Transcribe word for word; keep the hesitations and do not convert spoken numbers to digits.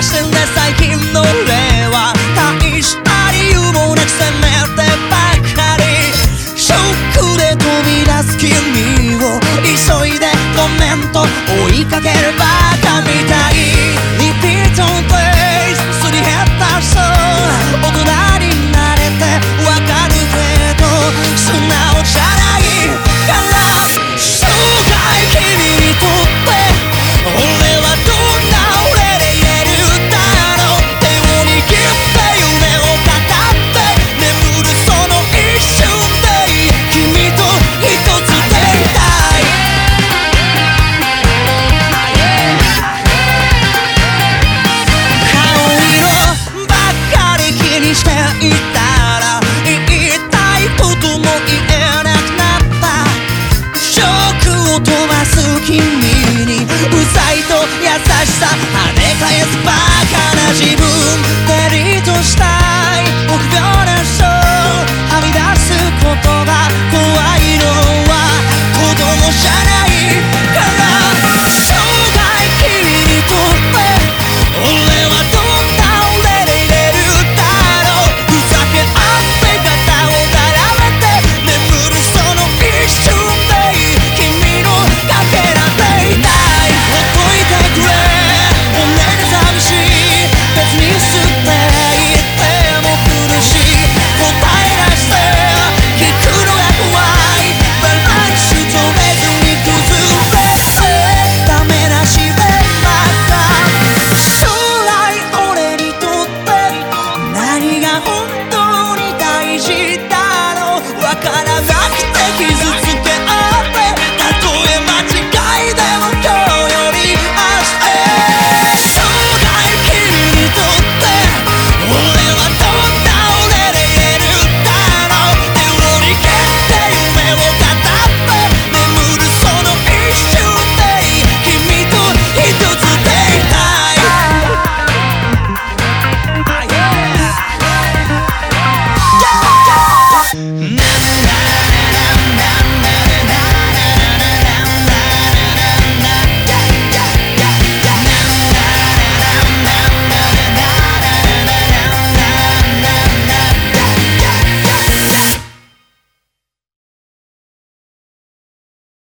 してんで最近の俺は大した理由もなく責めてばかり。ショックで飛び出す君を急いでコメント追いかけるバカみたい。リピートプレイすり減ったそう大人になれてわかるけど素直じゃないから生涯君にとって俺はどんな俺で言えるだろう。手を握って夢を語って眠るその一瞬で君と一つでいたい。顔色ばっかり気にしていたら言いたいことも言えなくなった。ショックを飛ばす君にうざいと優しさ跳ね返すバカな自分